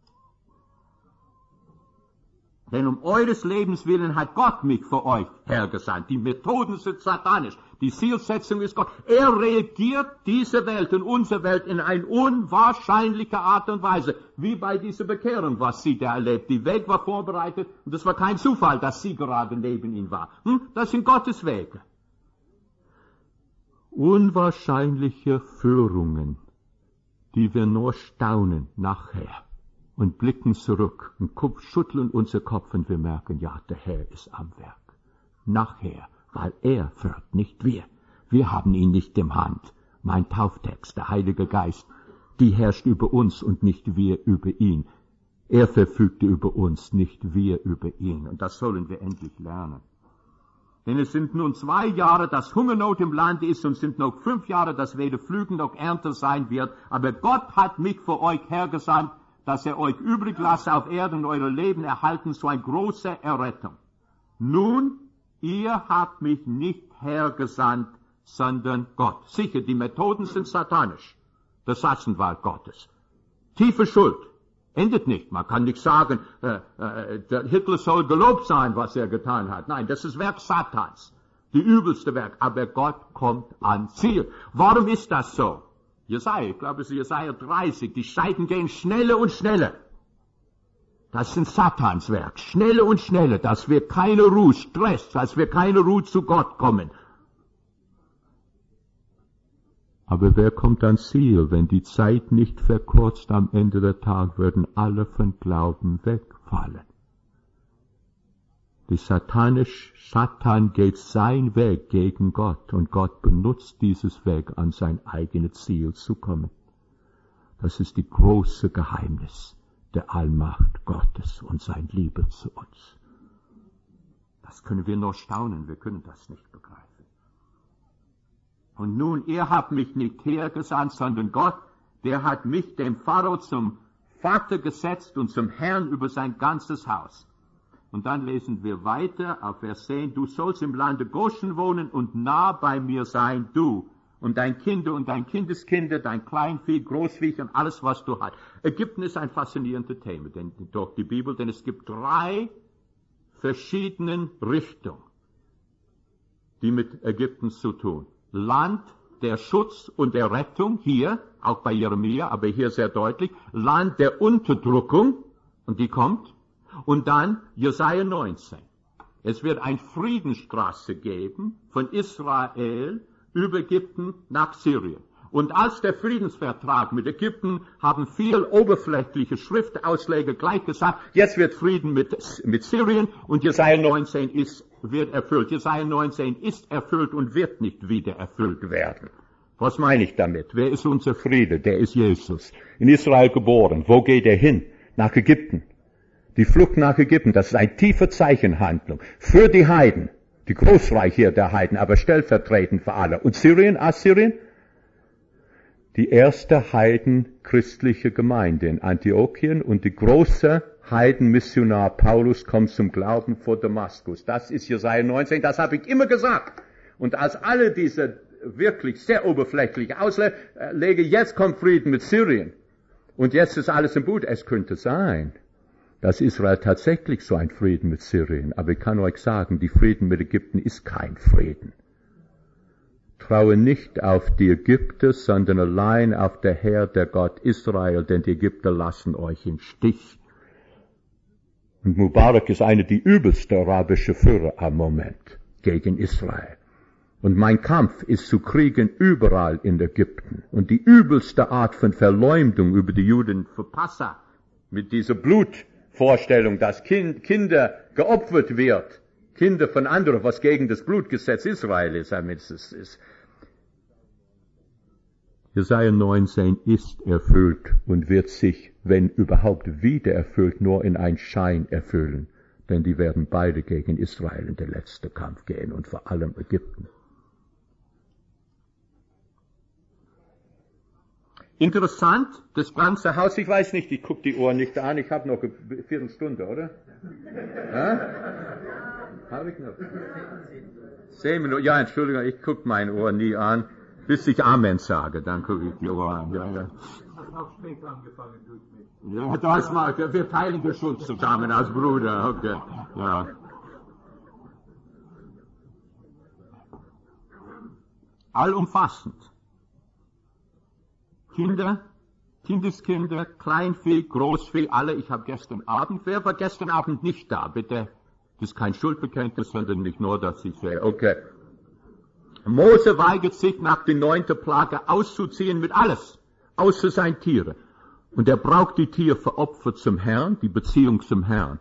Denn um eures Lebens willen hat Gott mich für euch hergesandt. Die Methoden sind satanisch. Die Zielsetzung ist Gott. Er regiert diese Welt und unsere Welt in eine unwahrscheinliche Art und Weise. Wie bei dieser Bekehrung, was sie da erlebt. Die Weg war vorbereitet und es war kein Zufall, dass sie gerade neben ihm war. Hm? Das sind Gottes Wege. Unwahrscheinliche Führungen, die wir nur staunen nachher. Und blicken zurück und schütteln unser Kopf und wir merken, ja, der Herr ist am Werk. Nachher, weil er führt, nicht wir. Wir haben ihn nicht im Hand. Mein Tauftext, der Heilige Geist, die herrscht über uns und nicht wir über ihn. Er verfügte über uns, nicht wir über ihn. Und das sollen wir endlich lernen. Denn es sind nun zwei Jahre, dass Hungernot im Lande ist und sind noch fünf Jahre, dass weder Pflügen noch Ernte sein wird. Aber Gott hat mich für euch hergesandt, dass er euch übrig lasse auf Erden und eure Leben erhalten zu einer großen Errettung. Nun, ihr habt mich nicht hergesandt, sondern Gott. Sicher, die Methoden sind satanisch. Das Sachsenwald Gottes. Tiefe Schuld. Endet nicht. Man kann nicht sagen, äh, äh, der Hitler soll gelobt sein, was er getan hat. Nein, das ist Werk Satans. Die übelste Werk. Aber Gott kommt ans Ziel. Warum ist das so? Jesaja, ich glaube es ist Jesaja dreißig, die Zeiten gehen schneller und schneller. Das sind Satans Werk, schneller und schneller, dass wir keine Ruhe, Stress, dass wir keine Ruhe zu Gott kommen. Aber wer kommt ans Ziel, wenn die Zeit nicht verkürzt, am Ende der Tag würden alle von Glauben wegfallen. Die satanisch, Satan geht sein Weg gegen Gott und Gott benutzt dieses Weg, an sein eigenes Ziel zu kommen. Das ist die große Geheimnis der Allmacht Gottes und sein Liebe zu uns. Das können wir nur staunen, wir können das nicht begreifen. Und nun, ihr habt mich nicht hergesandt, sondern Gott, der hat mich, dem Pharao, zum Vater gesetzt und zum Herrn über sein ganzes Haus. Und dann lesen wir weiter auf Vers zehn, du sollst im Lande Goshen wohnen und nah bei mir sein, du und dein Kinder und dein Kindeskinder, dein Kleinvieh, Großvieh und alles, was du hast. Ägypten ist ein faszinierendes Thema, denn, durch die Bibel, denn es gibt drei verschiedene Richtungen, die mit Ägypten zu tun. Land der Schutz und der Rettung, hier, auch bei Jeremia, aber hier sehr deutlich, Land der Unterdrückung, und die kommt, und dann Jesaja neunzehn. Es wird eine Friedensstraße geben von Israel über Ägypten nach Syrien. Und als der Friedensvertrag mit Ägypten haben viel oberflächliche Schriftausleger gleich gesagt, jetzt wird Frieden mit, mit Syrien und Jesaja neunzehn ist, wird erfüllt. Jesaja neunzehn ist erfüllt und wird nicht wieder erfüllt werden. Was meine ich damit? Wer ist unser Friede? Der ist Jesus. In Israel geboren. Wo geht er hin? Nach Ägypten. Die Flucht nach Ägypten, das ist eine tiefe Zeichenhandlung. Für die Heiden, die Großreiche der Heiden, aber stellvertretend für alle. Und Syrien, Assyrien? Die erste heidenchristliche Gemeinde in Antiochien und die große Heidenmissionar Paulus kommt zum Glauben vor Damaskus. Das ist Jesaja neunzehn, das habe ich immer gesagt. Und als alle diese wirklich sehr oberflächliche Auslege, jetzt kommt Frieden mit Syrien und jetzt ist alles im Blut. Es könnte sein, dass Israel tatsächlich so ein Frieden mit Syrien, aber ich kann euch sagen, die Frieden mit Ägypten ist kein Frieden. Traue nicht auf die Ägypter, sondern allein auf der Herr, der Gott Israel, denn die Ägypter lassen euch im Stich. Und Mubarak ist einer der übelsten arabischen Führer am Moment gegen Israel. Und mein Kampf ist zu kriegen überall in Ägypten. Und die übelste Art von Verleumdung über die Juden für Passa, mit dieser Blutvorstellung, dass kind, Kinder geopfert wird, Kinder von anderen, was gegen das Blutgesetz Israel ist. ist, ist. Jesaja neunzehn ist erfüllt und wird sich, wenn überhaupt wieder erfüllt, nur in ein Schein erfüllen. Denn die werden beide gegen Israel in den letzten Kampf gehen und vor allem Ägypten. Interessant, das ganze Haus, ich weiß nicht, ich gucke die Uhr nicht an, ich habe noch eine Viertelstunde, oder? Ja? Habe ich noch? Zehn Minuten, ja, Entschuldigung, ich gucke meine Uhr nie an, bis ich Amen sage, dann gucke ich die Uhr an. Ja, ja. Ja, das mal, wir teilen die Schuld zusammen als Bruder, okay. Ja. Allumfassend. Kinder, Kindeskinder, Kleinvieh, Großvieh, alle. Ich habe gestern Abend, wer war gestern Abend nicht da, bitte? Das ist kein Schuldbekenntnis, sondern nicht nur, dass ich sehe. Okay. Mose weigert sich, nach der neunten Plage auszuziehen mit alles, außer sein Tiere. Und er braucht die Tiere für Opfer zum Herrn, die Beziehung zum Herrn.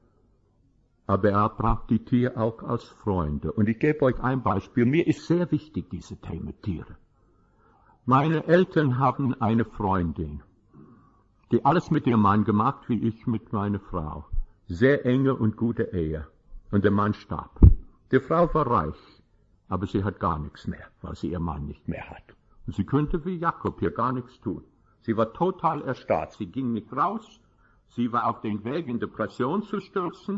Aber er braucht die Tiere auch als Freunde. Und ich gebe euch ein Beispiel. Mir ist sehr wichtig, diese Thema Tiere. Meine Eltern haben eine Freundin, die alles mit ihrem Mann gemacht, wie ich mit meiner Frau. Sehr enge und gute Ehe. Und der Mann starb. Die Frau war reich, aber sie hat gar nichts mehr, weil sie ihr Mann nicht mehr hat. Und sie könnte wie Jakob hier gar nichts tun. Sie war total erstarrt. Sie ging nicht raus. Sie war auf dem Weg, in Depression zu stürzen.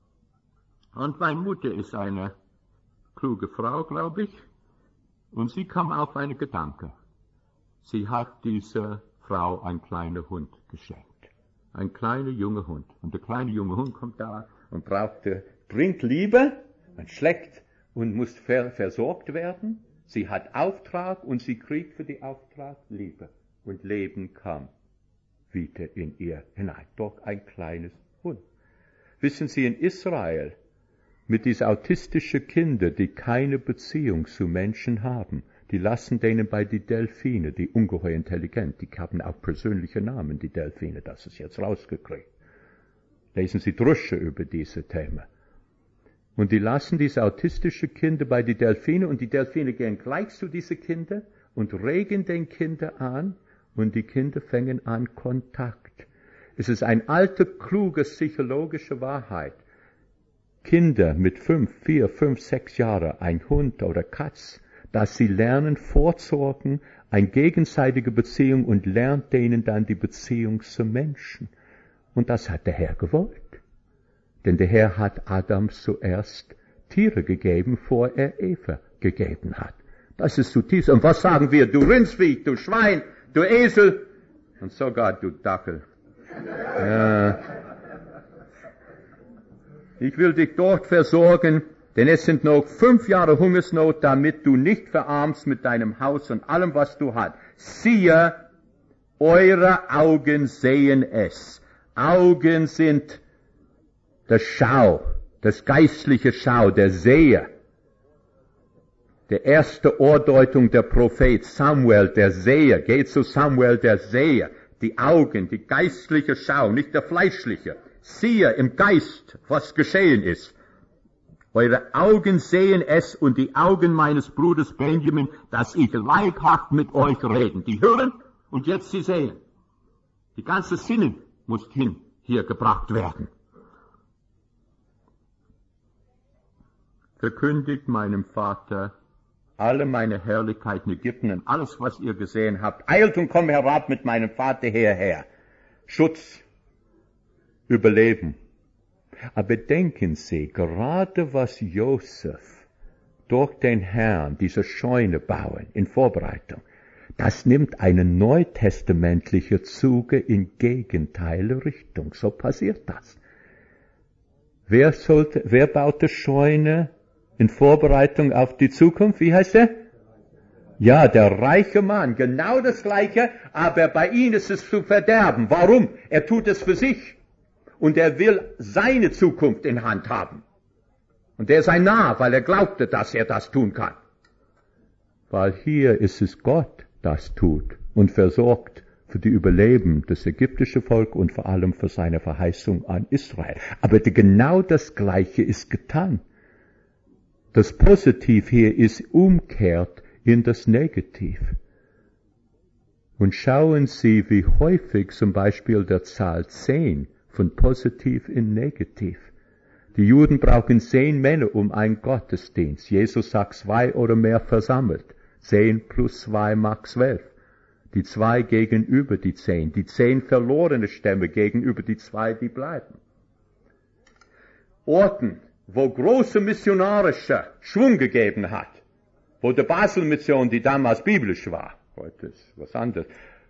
Und meine Mutter ist eine kluge Frau, glaube ich. Und sie kam auf einen Gedanke. Sie hat dieser Frau einen kleinen Hund geschenkt. Ein kleiner, junger Hund. Und der kleine, junge Hund kommt da und braucht, bringt Liebe, man schlägt und muss ver, versorgt werden. Sie hat Auftrag und sie kriegt für den Auftrag Liebe. Und Leben kam wieder in ihr hinein. Doch ein kleines Hund. Wissen Sie, in Israel, mit diesen autistischen Kindern, die keine Beziehung zu Menschen haben, die lassen denen bei die Delfine, die ungeheuer intelligent, die haben auch persönliche Namen, die Delfine, das ist jetzt rausgekriegt. Lesen Sie Drüsche über diese Themen. Und die lassen diese autistischen Kinder bei die Delfine und die Delfine gehen gleich zu diesen Kindern und regen den Kindern an und die Kinder fangen an Kontakt. Es ist eine alte, kluge, psychologische Wahrheit. Kinder mit fünf, vier, fünf, sechs Jahren, ein Hund oder Katz, dass sie lernen vorsorgen, eine gegenseitige Beziehung und lernt denen dann die Beziehung zum Menschen. Und das hat der Herr gewollt. Denn der Herr hat Adam zuerst Tiere gegeben, bevor er Eva gegeben hat. Das ist zutiefst. Und was sagen wir? Du Rindsvieh, du Schwein, du Esel und sogar du Dackel. Ja. Ich will dich dort versorgen, Denn es sind noch fünf Jahre Hungersnot, damit du nicht verarmst mit deinem Haus und allem, was du hast. Siehe, eure Augen sehen es. Augen sind das Schau, das geistliche Schau, der Seher. Der erste Ohrdeutung der Prophet Samuel, der Seher, geht zu Samuel, der Seher. Die Augen, die geistliche Schau, nicht der fleischliche. Siehe im Geist, was geschehen ist. Eure Augen sehen es und die Augen meines Bruders Benjamin, dass ich leibhaft mit euch reden. Die hören und jetzt sie sehen. Die ganze Sinne muss hin hier gebracht werden. Verkündigt meinem Vater alle meine Herrlichkeit in Ägypten und alles, was ihr gesehen habt. Eilt und komm herab mit meinem Vater hierher. Schutz, Überleben. Aber denken Sie, gerade was Josef durch den Herrn diese Scheune bauen in Vorbereitung, das nimmt eine neutestamentliche Züge in gegenteilige Richtung. So passiert das. Wer sollte, wer baute Scheune in Vorbereitung auf die Zukunft? Wie heißt er? Ja, der reiche Mann, genau das Gleiche, aber bei ihm ist es zu verderben. Warum? Er tut es für sich. Und er will seine Zukunft in Hand haben. Und er ist ein Narr, weil er glaubte, dass er das tun kann. Weil hier ist es Gott, das tut und versorgt für die Überleben des ägyptischen Volkes und vor allem für seine Verheißung an Israel. Aber genau das Gleiche ist getan. Das Positiv hier ist umkehrt in das Negativ. Und schauen Sie, wie häufig zum Beispiel der Zahl zehn von positiv in negativ. Die Juden brauchen zehn Männer um einen Gottesdienst. Jesus sagt zwei oder mehr versammelt. Zehn plus zwei macht zwölf. Die zwei gegenüber die zehn. Die zehn verlorene Stämme gegenüber die zwei, die bleiben. Orten, wo große missionarische Schwung gegeben hat, wo die Basel-Mission, die damals biblisch war, heute ist was anderes.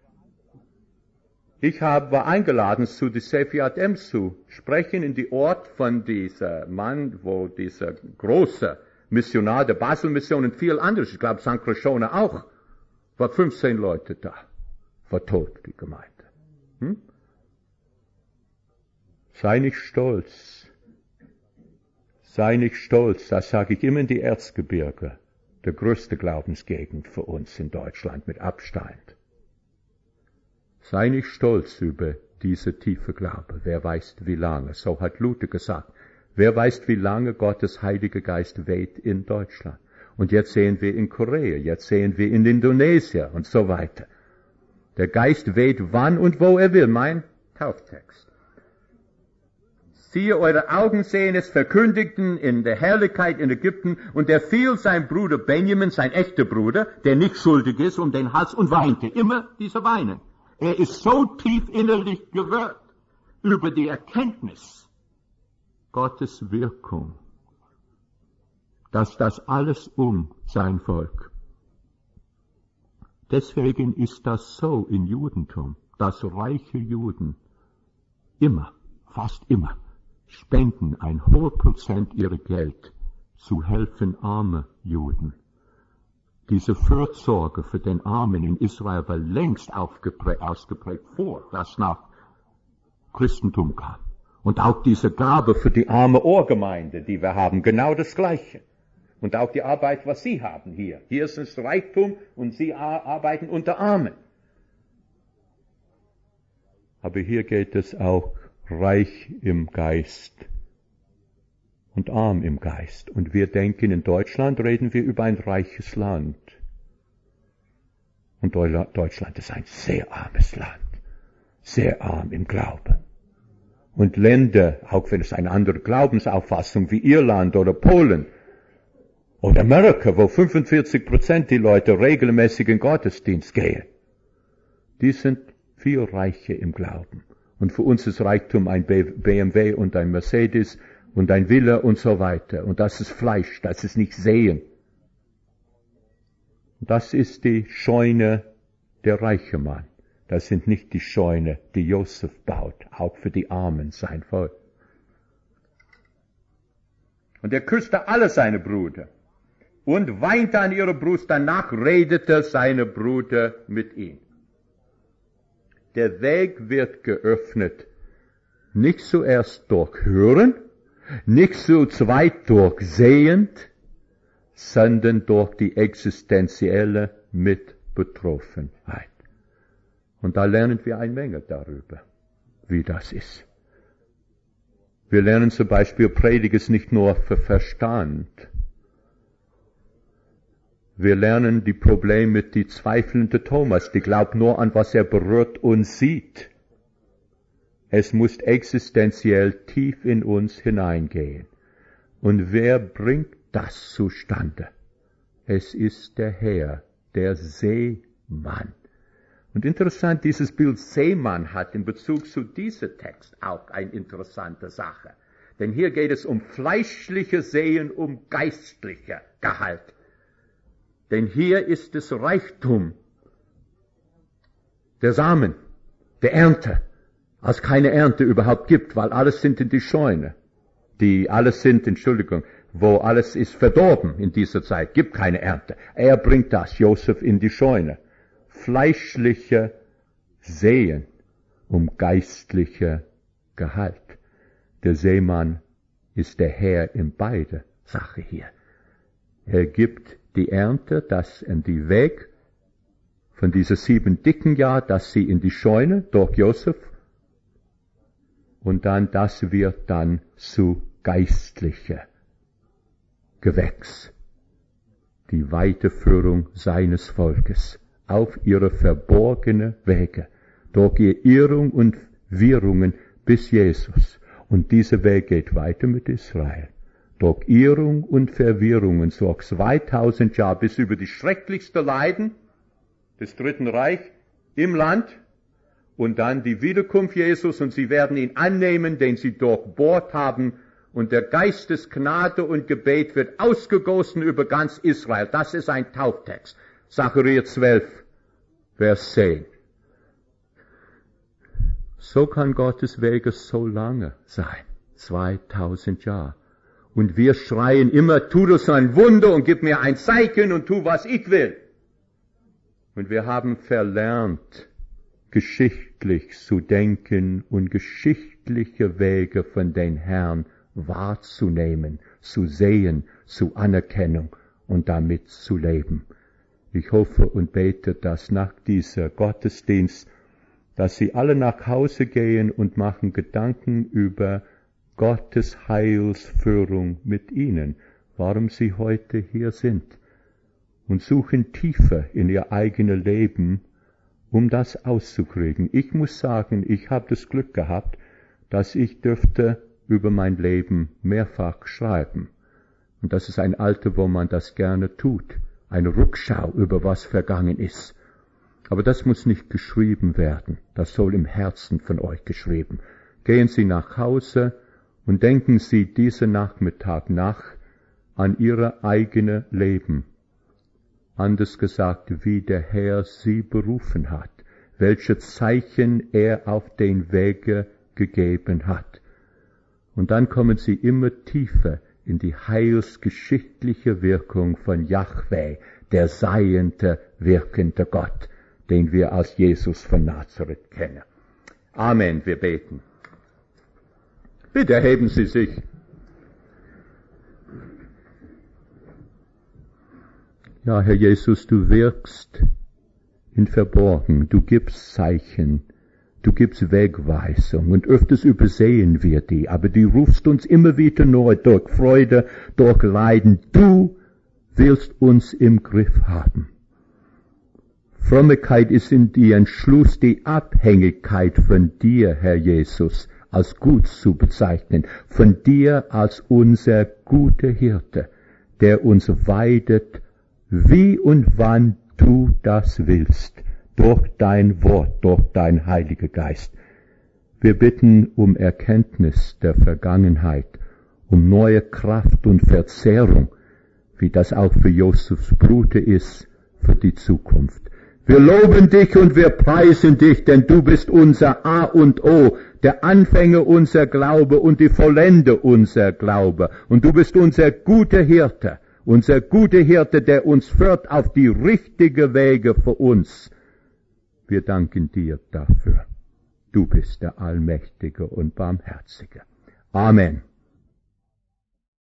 Ich habe, war eingeladen, zu die Sefiat M zu sprechen in die Ort von dieser Mann, wo dieser große Missionar der Basel-Mission und viel anderes, ich glaube Sankt Krishona auch, war fünfzehn Leute da, war tot, die Gemeinde. Hm? Sei nicht stolz, sei nicht stolz, das sage ich immer in die Erzgebirge, der größte Glaubensgegend für uns in Deutschland mit Abstand. Sei nicht stolz über diese tiefe Glaube. Wer weiß wie lange. So hat Luther gesagt. Wer weiß wie lange Gottes Heiliger Geist weht in Deutschland. Und jetzt sehen wir in Korea, jetzt sehen wir in Indonesien und so weiter. Der Geist weht wann und wo er will. Mein Tauftext. Siehe, eure Augen sehen es, verkündigten in der Herrlichkeit in Ägypten, und er fiel sein Bruder Benjamin, sein echter Bruder, der nicht schuldig ist, um den Hals und weinte. Immer diese Weinen. Er ist so tief innerlich gerührt über die Erkenntnis Gottes Wirkung, dass das alles um sein Volk. Deswegen ist das so im Judentum, dass reiche Juden immer, fast immer, spenden ein hoher Prozent ihrer Geld zu helfen arme Juden. Diese Fürsorge für den Armen in Israel war längst ausgeprägt, vor das nach Christentum kam. Und auch diese Gabe für die arme Ohrgemeinde, die wir haben, genau das Gleiche. Und auch die Arbeit, was Sie haben hier. Hier ist es Reichtum und Sie arbeiten unter Armen. Aber hier geht es auch reich im Geist und arm im Geist. Und wir denken, in Deutschland reden wir über ein reiches Land. Und Deutschland ist ein sehr armes Land, sehr arm im Glauben. Und Länder, auch wenn es eine andere Glaubensauffassung wie Irland oder Polen oder Amerika, wo fünfundvierzig Prozent die Leute regelmäßig in Gottesdienst gehen, die sind viel reicher im Glauben. Und für uns ist Reichtum ein B M W und ein Mercedes und ein Villa und so weiter. Und das ist Fleisch, das ist nicht Sehen. Das ist die Scheune der reiche Mann. Das sind nicht die Scheune, die Josef baut, auch für die Armen sein Volk. Und er küsste alle seine Brüder und weinte an ihrer Brust. Danach redete seine Brüder mit ihm. Der Weg wird geöffnet, nicht zuerst durch Hören, nicht zu zweit durch Sehend, sondern durch die existenzielle Mitbetroffenheit. Und da lernen wir eine Menge darüber, wie das ist. Wir lernen zum Beispiel, Predigt ist nicht nur für Verstand. Wir lernen die Probleme mit die zweifelnde Thomas, die glaubt nur an, was er berührt und sieht. Es muss existenziell tief in uns hineingehen. Und wer bringt das zustande? Es ist der Herr, der Seemann. Und interessant, dieses Bild Seemann hat in Bezug zu diesem Text auch eine interessante Sache. Denn hier geht es um fleischliche Sehen, um geistliche Gehalt. Denn hier ist es Reichtum, der Samen, der Ernte, als keine Ernte überhaupt gibt, weil alles sind in die Scheune. Die alles sind, Entschuldigung, wo alles ist verdorben in dieser Zeit, gibt keine Ernte. Er bringt das, Josef, in die Scheune. Fleischliche Sehen um geistliche Gehalt. Der Seemann ist der Herr in beide Sachen hier. Er gibt die Ernte, das in die Weg von dieser sieben dicken Jahr, dass sie in die Scheune durch Josef, und dann das wird dann zu geistliche Gewächs, die Weiterführung seines Volkes auf ihre verborgene Wege, durch ihr Irrung und Wirrungen bis Jesus. Und dieser Weg geht weiter mit Israel. Durch Irrung und Verwirrungen so zweitausend Jahre bis über die schrecklichste Leiden des Dritten Reich im Land und dann die Wiederkunft Jesus, und sie werden ihn annehmen, den sie durchbohrt haben, und der Geist des Gnade und Gebet wird ausgegossen über ganz Israel. Das ist ein Tauftext. Sacharja zwölf, Vers zehn. So kann Gottes Wege so lange sein. zweitausend Jahre. Und wir schreien immer, tu das ein Wunder und gib mir ein Zeichen und tu, was ich will. Und wir haben verlernt, geschichtlich zu denken und geschichtliche Wege von den Herrn wahrzunehmen, zu sehen, zu Anerkennung und damit zu leben. Ich hoffe und bete, dass nach dieser Gottesdienst, dass Sie alle nach Hause gehen und machen Gedanken über Gottes Heilsführung mit Ihnen, warum Sie heute hier sind, und suchen tiefer in Ihr eigenes Leben, um das auszukriegen. Ich muss sagen, ich habe das Glück gehabt, dass ich dürfte über mein Leben mehrfach schreiben. Und das ist ein Alter, wo man das gerne tut. Eine Rückschau über was vergangen ist. Aber das muss nicht geschrieben werden. Das soll im Herzen von euch geschrieben. Gehen Sie nach Hause und denken Sie diesen Nachmittag nach an Ihr eigenes Leben. Anders gesagt, wie der Herr Sie berufen hat, welche Zeichen er auf den Wege gegeben hat. Und dann kommen Sie immer tiefer in die heilsgeschichtliche Wirkung von Jahwe, der seiende, wirkende Gott, den wir als Jesus von Nazareth kennen. Amen, wir beten. Bitte erheben Sie sich. Ja, Herr Jesus, du wirkst in Verborgen, du gibst Zeichen, du gibst Wegweisung, und öfters übersehen wir die, aber du rufst uns immer wieder neu durch Freude, durch Leiden. Du willst uns im Griff haben. Frömmigkeit ist in die Entschluss, die Abhängigkeit von dir, Herr Jesus, als gut zu bezeichnen, von dir als unser guter Hirte, der uns weidet, wie und wann du das willst, durch dein Wort, durch dein Heiliger Geist. Wir bitten um Erkenntnis der Vergangenheit, um neue Kraft und Verzehrung, wie das auch für Josefs Bruder ist, für die Zukunft. Wir loben dich und wir preisen dich, denn du bist unser A und O,
der Anfänger unser Glaube und die Vollende unser Glaube. Und du bist unser guter Hirte, unser guter Hirte, der uns führt auf die richtigen Wege für uns. Wir danken dir dafür. Du bist der Allmächtige und Barmherzige. Amen.